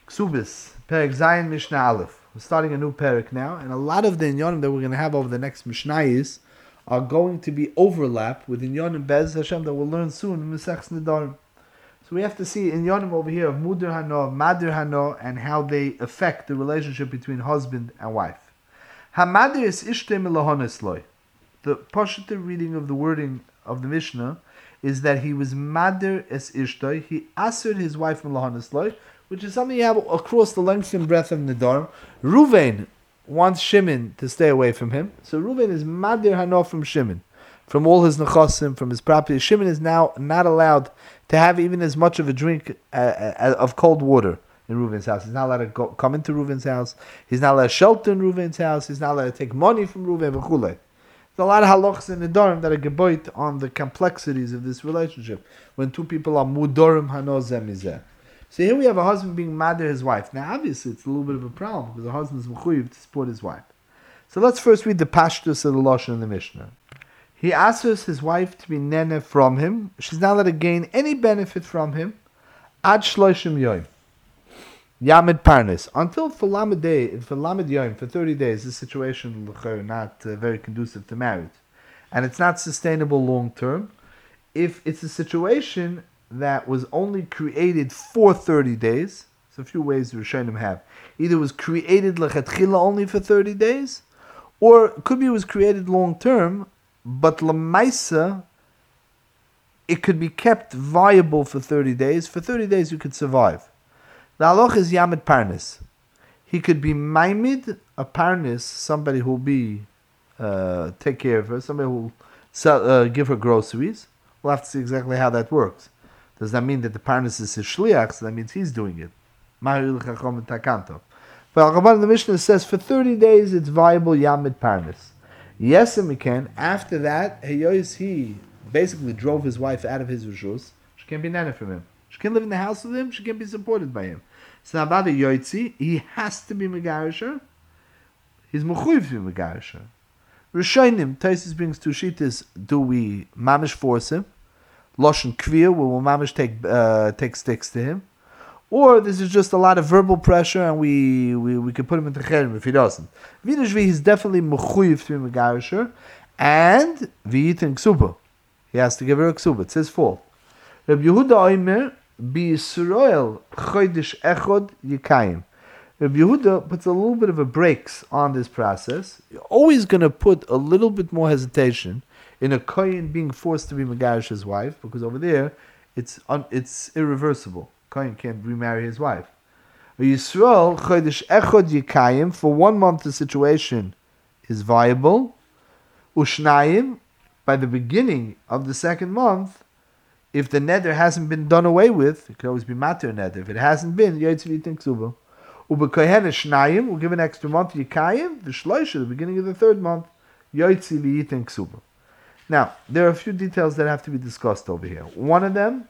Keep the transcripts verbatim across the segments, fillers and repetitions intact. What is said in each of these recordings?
Ksubis, Perek Zayin Mishnah Aleph. We're starting a new Perek now, and a lot of the Inyonim that we're going to have over the next Mishnayos are going to be overlap with Inyonim Bez Hashem that we'll learn soon in Mesechus Nedarim. So we have to see Inyonim over here of Mudir Hano, Madir Hano, and how they affect the relationship between husband and wife. Hamadir is Ishte Milahonis Loi. The Pashita reading of the wording of the Mishnah is that he was Madir es Ishtoi, he answered his wife Milahonis Loi, which is something you have across the length and breadth of Nedarim. Ruvain wants Shimon to stay away from him. So Ruvain is Madir Hano from Shimon, from all his nechasim, from his property. Shimon is now not allowed to have even as much of a drink uh, uh, of cold water in Ruvain's house. He's not allowed to go, come into Ruvain's house. He's not allowed to shelter in Ruvain's house. He's not allowed to take money from Ruvain. There's a lot of halachas in Nedarim that are geboit on the complexities of this relationship when two people are mudorim hano zemizeh. So here we have a husband being mad at his wife. Now obviously it's a little bit of a problem because the husband is mechuyev to support his wife. So let's first read the pashtus of the Lashon in the Mishnah. He asks his wife to be nene from him. She's not allowed to gain any benefit from him. Ad shloishim yoim. Yamid parnis. Until for lamed day, for lamed yoim, for thirty days, this situation is not uh, very conducive to marriage. And it's not sustainable long term. If it's a situation that was only created for thirty days. So a few ways the Rishonim have. Either it was created lechatchila only for thirty days, or it could be it was created long term, but lemaisa, it could be kept viable for thirty days. For thirty days you could survive. The halach is yamid parnis. He could be maimid, a parnis, somebody who will be, uh, take care of her, somebody who will sell, uh, give her groceries. We'll have to see exactly how that works. Does that mean that the parnis is his shliach? So that means he's doing it. But the Mishnah says for thirty days it's viable yamid parnis. Yes, and we can. After that, he basically drove his wife out of his rishus. She can't be nana from him. She can't live in the house with him. She can't be supported by him. So about the yoitzi, he has to be megarisher. He's mechuyev to be megarisher. Rishonim, Taisus brings two shittas. Do we mamish force him? Loshen kvir, where we'll mamish take uh, take sticks to him, or this is just a lot of verbal pressure, and we we, we can put him into cherem if he doesn't. Vinashvi, he's definitely mechuyev to be megarisher, and v'yitin ksuba. He has to give her a ksuba. It's his fault. Reb Yehuda Omer bi Yisrael chodesh echod yikayim. Reb Yehuda puts a little bit of a brakes on this process. You're always going to put a little bit more hesitation in a kohen being forced to be megarish his wife, because over there it's un, it's irreversible. Kohen can't remarry his wife. Yisrael chodesh echod yikayim, for one month the situation is viable. Ushnayim, by the beginning of the second month, if the neder hasn't been done away with, it could always be mater neder. If it hasn't been, yoytzi v'yitin ksuba. Ubekohen shnayim, we'll give an extra month yikayim. The shloisha, the beginning of the third month, yoytzi v'yitin ksuba. Now, there are a few details that have to be discussed over here. One of them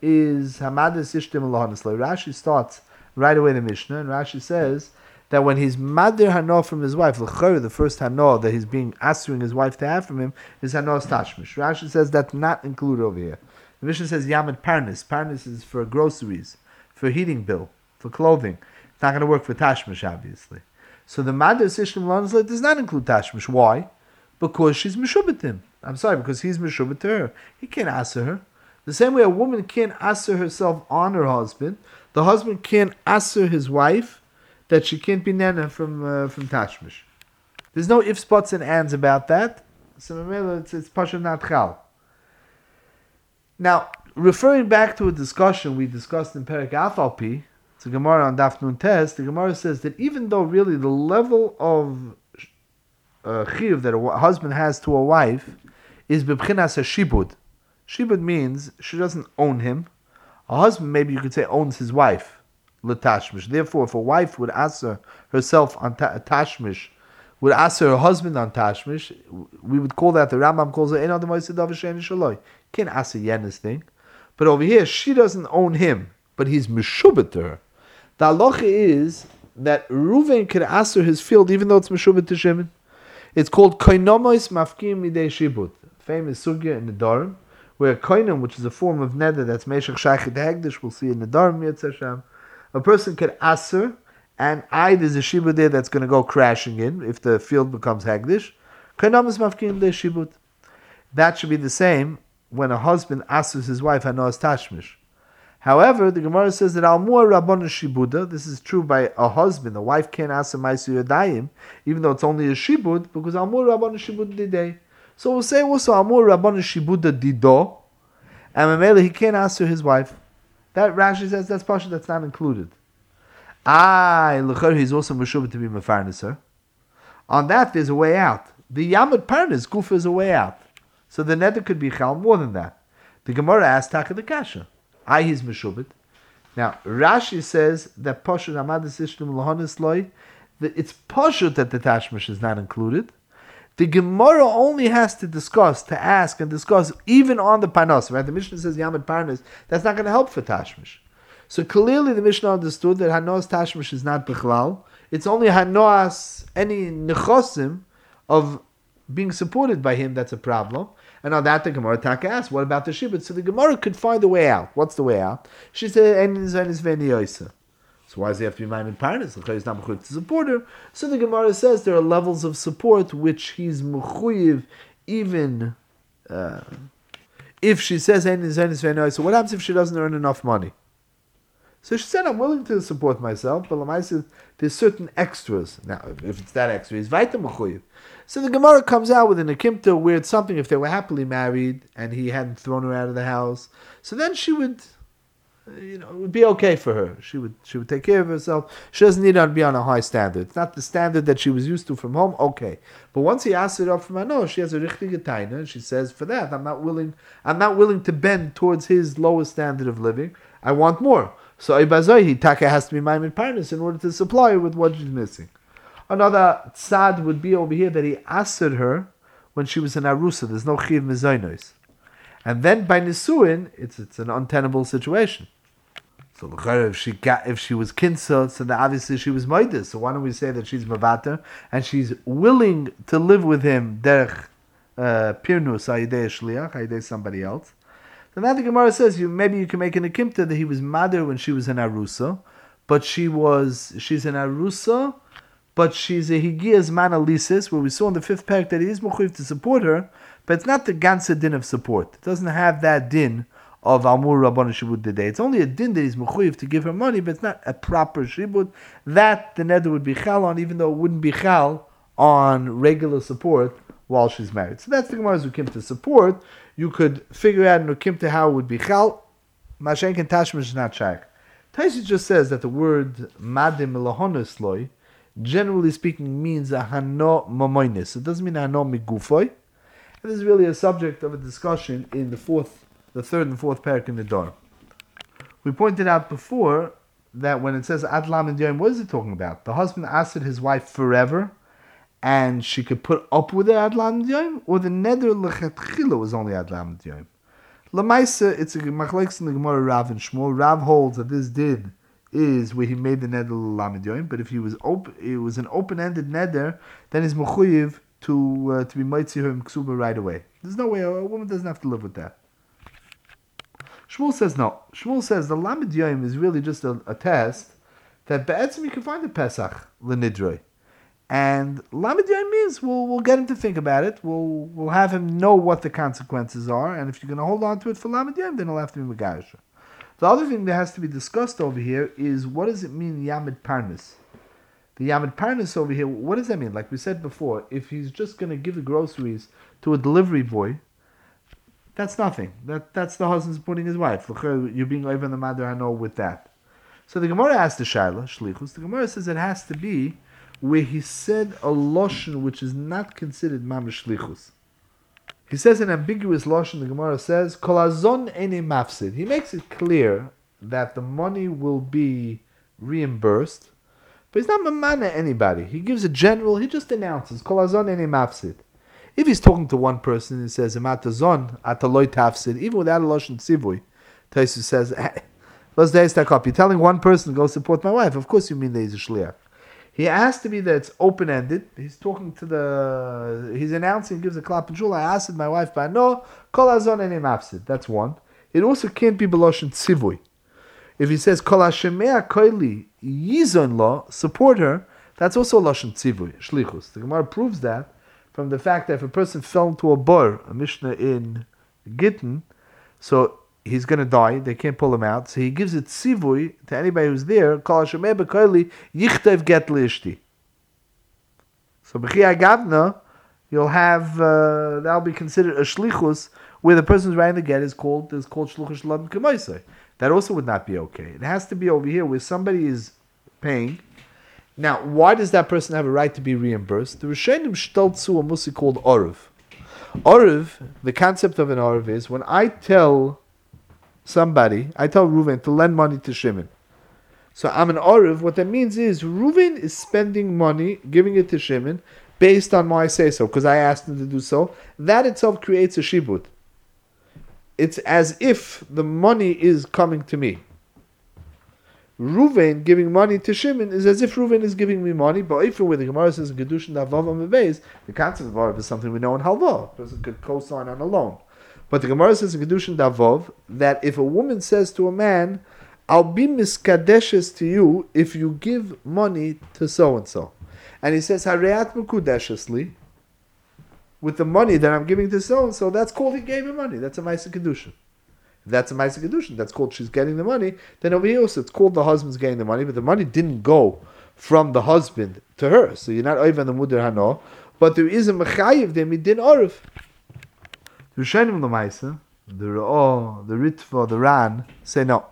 is Hamadas Ishtim Lahanisla. Rashi starts right away the Mishnah, and Rashi says that when he's Madir Hano from his wife, the first Hano that he's being answering his wife to have from him is Hano Tashmish. Rashi says that's not included over here. The Mishnah says Yamid Parnis. Parnis is for groceries, for heating bill, for clothing. It's not going to work for Tashmish, obviously. So the Madir Ishtim Lahanisla does not include Tashmish. Why? Because she's Meshubbatim. I'm sorry, because he's Meshubbat to her. He can't answer her. The same way a woman can't answer herself on her husband, the husband can't answer his wife that she can't be nana from uh, from Tashmish. There's no ifs, buts, and ands about that. So it's, it's Pasha not Chal. Now, referring back to a discussion we discussed in Perek Afalpi, it's a Gemara on Daf Nun Tes, the Gemara says that even though really the level of uh, chiv that a husband has to a wife is b'bchinas a shibud. Shibud means she doesn't own him. A husband, maybe you could say, owns his wife, l'tashmish. Therefore, if a wife would answer herself on ta- tashmish, would answer her husband on tashmish, we would call that, the Rambam calls it, ein adam oised davar she'ein shaloi. Can't answer Yena's thing. But over here, she doesn't own him, but he's meshubet to her. The halacha is that Reuven could answer his field even though it's meshubet to Shimon. It's called koinomois mafkim midei shibud. Famous sugya in the Nedarim, where koinom, which is a form of neder that's meshach shaychid hegdish, we'll see in the Nedarim Yetz Hashem. A person could aser, and I, there's a shibud there that's going to go crashing in if the field becomes hegdish. That should be the same when a husband asers his wife hanos tashmish. However, the Gemara says that almur rabbanu shibuda. This is true by a husband. The wife can't aser ma'aser yadayim, even though it's only a shibud, because almur rabbanu shibuda didei. So we'll say also almur rabbanu shibuda dido, and Mamela he can't aser his wife. That Rashi says that's pasha that's not included. Ah, l'chor he's also meshubah to be mefarneser. On that, there's a way out. The yamad parnes gufa is a way out. So the neder could be chal more than that. The Gemara asks taka the kasha. I he's meshubah. Now Rashi says that pasha amadis ishlim lahanis loy. It's pasha that the tashmish is not included. The Gemara only has to discuss, to ask and discuss, even on the panos. Right? The Mishnah says yamad parnes. That's not going to help for tashmish. So clearly the Mishnah understood that hanos tashmish is not bichlal. It's only hanos, any nechosim of being supported by him that's a problem. And on that the Gemara Taka asks, what about the shibud? So the Gemara could find a way out. What's the way out? She said, "En zayin is v'niyosa." So why does he have to be maimed parnas? The he's not mechuyev to support her. So the Gemara says there are levels of support which he's mechuyev even uh, if she says "En zayin is v'niyosa." What happens if she doesn't earn enough money? So she said, I'm willing to support myself, but Lamaisa, there's certain extras. Now, if it's that extra, he's Vaita Mechuyev. So the Gemara comes out with an Akimta where it's something if they were happily married and he hadn't thrown her out of the house. So then she would, you know, it would be okay for her. She would she would take care of herself. She doesn't need to be on a high standard. It's not the standard that she was used to from home, okay. But once he asks it up from Ano, she has a richtige taina, and she says, for that, I'm not willing, I'm not willing to bend towards his lowest standard of living. I want more. So Ibazoi, Taka has to be Maimed Parnas in order to supply her with what she's missing. Another tzad would be over here that he asked her when she was in Arusa. There's no chiv mezainos. And then by Nisuin, it's it's an untenable situation. So if she got, if she was kinsa, so then obviously she was moidus. So why don't we say that she's mavater and she's willing to live with him derech pirnus ayidei shliach, ayidei somebody else. Then that the Gemara says you maybe you can make an akimta that he was mother when she was in Arusa, but she was she's in Arusa, but she's a higiyas manalisis, where we saw in the fifth parak that he is mechuyev to support her, but it's not the ganze din of support. It doesn't have that din of Amur Rabbanu Shibud Didei. It's only a din that he's mechuyev to give her money, but it's not a proper shibud. That the neder would be chal on, even though it wouldn't be chal on regular support while she's married. So that's the Gemara's ukimta support. You could figure out in ukimta how it would be chal. Mashenk and Tashmish is not shak. Taisi just says that the word madim lahonus loy, generally speaking, means a hano mamoinis. It doesn't mean a hano migufoy. And this is really a subject of a discussion in the fourth, the third and fourth parak in the Dor. We pointed out before that when it says Adlam and Yom, what is it talking about? The husband asked his wife forever, and she could put up with the Adlam and Yom, or the neder lechatchila was only Adlam and Yom. Lamaisa, it's a machlekes in the Gemara Rav and Shmuel. Rav holds that this did is where he made the neder l'lamed Yom, but if he was open, it was an open-ended neder, then he's mechuyev to uh, to be mitzi her in ksuba right away. There's no way a, a woman doesn't have to live with that. Shmuel says no. Shmuel says the lamed Yom is really just a, a test that be'etzim you can find a Pesach l'nidroi. And lamed Yom means we'll we'll get him to think about it. We'll we'll have him know what the consequences are, and if you're going to hold on to it for lamed Yom, then he'll have to be megarisha. The other thing that has to be discussed over here is what does it mean yamid parnas? The yamid parnas over here, what does that mean? Like we said before, if he's just going to give the groceries to a delivery boy, that's nothing. That that's the husband supporting his wife. You're being over the mother, I know with that. So the Gemara asks the Shaila, Shlichus, the Gemara says it has to be where he said a loshon which is not considered mamash shlichus. He says an ambiguous loshon. The Gemara says kol hazon ene mafsid. He makes it clear that the money will be reimbursed, but he's not mamana anybody. He gives a general. He just announces kol hazon ene mafsid. If he's talking to one person and says emat hazon ataloy tafsid, even without a loshon tzivui, Taisu says, "Let's day stack up." You're telling one person to go support my wife. Of course, you mean that he's a shliach. He has to be that it's open-ended. He's talking to the... He's announcing, gives a clap and shul. I asked my wife, but no, kol hazon ene mafsid. That's one. It also can't be beloshen tzivui. If he says Kol Hashemea Koili Yizon Lo, support her, that's also lashon tzivui, shlichus. The Gemara proves that from the fact that if a person fell into a bor, a Mishnah in Gittin, so he's going to die, they can't pull him out, so he gives it tzivui to anybody who's there, Kol Hashemea Koili Yichtev Get Liishti. So B'chiyah Gavna, you'll have, uh, that'll be considered a shlichus, where the person who's writing the get is called, is called shluchus shalom k'maisai. That also would not be okay. It has to be over here where somebody is paying. Now, why does that person have a right to be reimbursed? The Rishonim shtaltzu a musi called Orev. Orev, the concept of an Orev is, when I tell somebody, I tell Reuven to lend money to Shimon. So I'm an Orev, what that means is, Reuven is spending money, giving it to Shimon, based on my say-so, because I asked him to do so. That itself creates a shibud. It's as if the money is coming to me. Reuven giving money to Shimon is as if Reuven is giving me money, but if where the Gemara says in Kedushin Davav Amavez, the concept of Arav is something we know in Halva. A person could co-sign on a loan. But the Gemara says in Kedushin Davav that if a woman says to a man, I'll be miskadeshes to you if you give money to so-and-so. And he says, Hareat mekudeshesli, with the money that I'm giving to so-and-so, that's called he gave him money. That's a Maisa Kedushin. If that's a Maisa Kedushin, that's called she's getting the money. Then over here also, it's called the husband's getting the money, but the money didn't go from the husband to her. So you're not over the Mudar Hano, but there is a Mechayiv, the Midin Orif. The Rishonim the Maisa, the Ra'ah, the Ritva, the Ran, say no.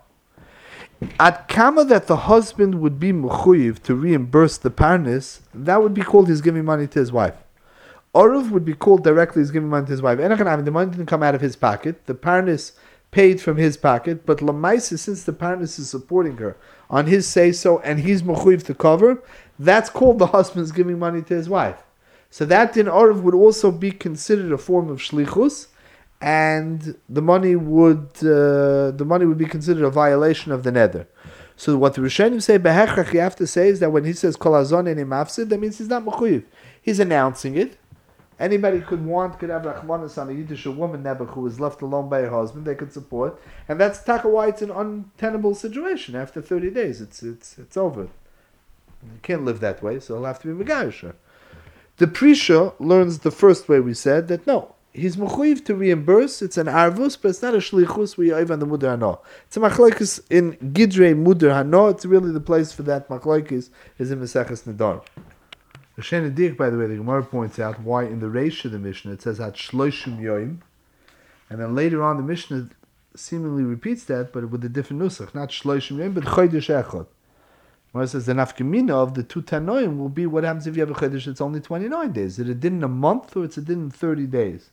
At kama that the husband would be mechuyev to reimburse the parnis, that would be called he's giving money to his wife. Oruv would be called directly he's giving money to his wife. Enochanami, the money didn't come out of his pocket. The parnis paid from his pocket, but lamaisa, since the parnis is supporting her on his say so and he's mechuyev to cover, that's called the husband's giving money to his wife. So that in Oruv would also be considered a form of shlichus. And the money would uh, the money would be considered a violation of the neder. So what the Rishonim say, behechach, you have to say is that when he says kol hazon eni mafsid, that means he's not mechuyev. He's announcing it. Anybody could want, could have rachmanis on a Yiddish woman never who is left alone by her husband, they could support, and that's taka why it's an untenable situation. After thirty days, it's it's it's over. You can't live that way, so he'll have to be megarisha. The Prisha learns the first way we said that no. He's mechuyev to reimburse. It's an arvus, but it's not a shlichus. We are even the mudar hano. It's a machlokes in Gidrei mudar hano. It's really the place for that machlokes is in Maseches Nedar. The Sheni Dik, by the way, the Gemara points out why in the Reish of the Mishnah it says at shloishim yoim, and then later on the Mishnah seemingly repeats that, but with a different nusach, not shloishim yoim, but chodesh echad. Gemara says the nafkamina of the two tanoim will be what happens if you have a chodesh that's only twenty-nine days. Is it a din in a month or it's a din in thirty days?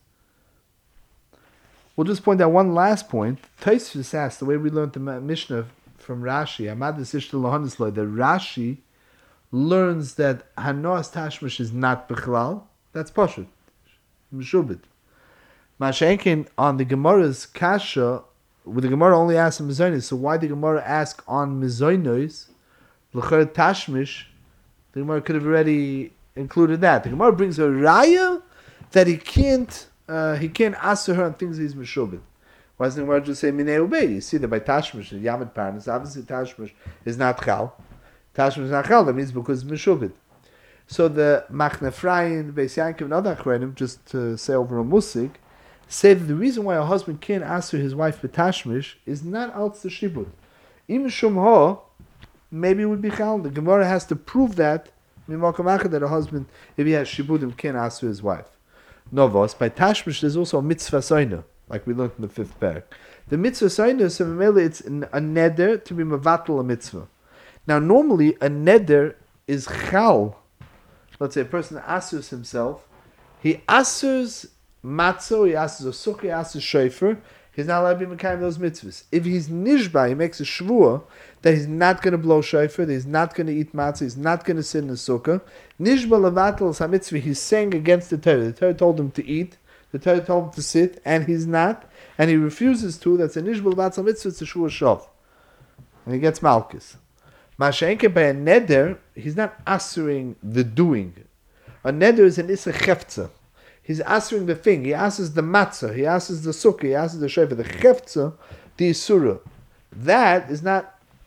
We'll just point out one last point. Tosfos asks, the way we learned the Mishnah from Rashi, Amad Sishta Lohanisloy, that Rashi learns that Hanoas Tashmish is not Bechlal. That's Pashut. Meshubit. Mashenkin on the Gemara's Kasha, with the Gemara only asks on Mizonos, so why the Gemara ask on Mizonos, L'cher Tashmish, the Gemara could have already included that. The Gemara brings a raya that he can't Uh, he can't answer her on things he's meshubit. Why doesn't the Gemara just say minei ubei? You see that by Tashmish, the Yamid Parnas, obviously Tashmish is not chal. Tashmish is not chal, that means because it's meshubit. So the Machne Ephraim, Beis Yankov, and other Achronim, just to say over a musik, say that the reason why a husband can't answer his wife with Tashmish is not out the shibud. Im shum ho, maybe it would be chal. The Gemara has to prove that, that a husband, if he has shibudim, can't answer his wife. Novos, by Tashmish, there's also a mitzvah soina, like we learned in the fifth parak. The mitzvah soina, so it's a neder to be mevatel a mitzvah. Now, normally, a neder is chal. Let's say a person asurs himself. He asurs matzo, he asurs a sukkah, he asurs shofar. He's not allowed to be mekayim those mitzvahs. If he's nishba, he makes a shvua that he's not going to blow shofar, that he's not going to eat matzah, he's not going to sit in the sukkah. Nishba levatel is mitzvah. He's saying against the Torah. The Torah told him to eat, the Torah told him to sit, and he's not, and he refuses to. That's a nishba levatel mitzvah. It's a shvua shov, and he gets malchus. Mashenke by a neder, he's not answering the doing. A neder is an issa chefza. He's answering the thing. He answers the matzah. He answers the sukkah. He answers the shofar. The chefza, the isura. That is not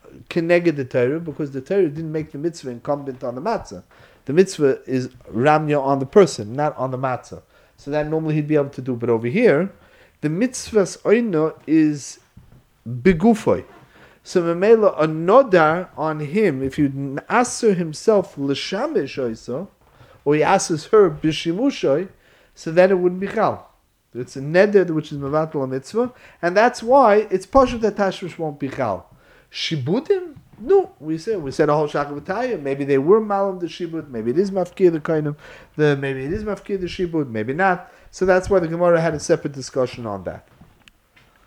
keneged the Torah, because the Torah didn't make the mitzvah incumbent on the matzah. The mitzvah is ramya on the person, not on the matzah. So that normally he'd be able to do. But over here, the mitzvah's oino is begufoy. So memela a nodar on him, if you aser himself l'shamesh oiso, or he asks her b'shimushoy, so then it wouldn't be chal. It's a neder which is mevatel a mitzvah, and that's why it's pashut that tashmish won't be chal. Shibudim? No, we said we said a whole shakavataya. Maybe they were malam the shibud. Maybe it is mafkir the kind of the. Maybe it is mafkir the shibud. Maybe not. So that's why the Gemara had a separate discussion on that.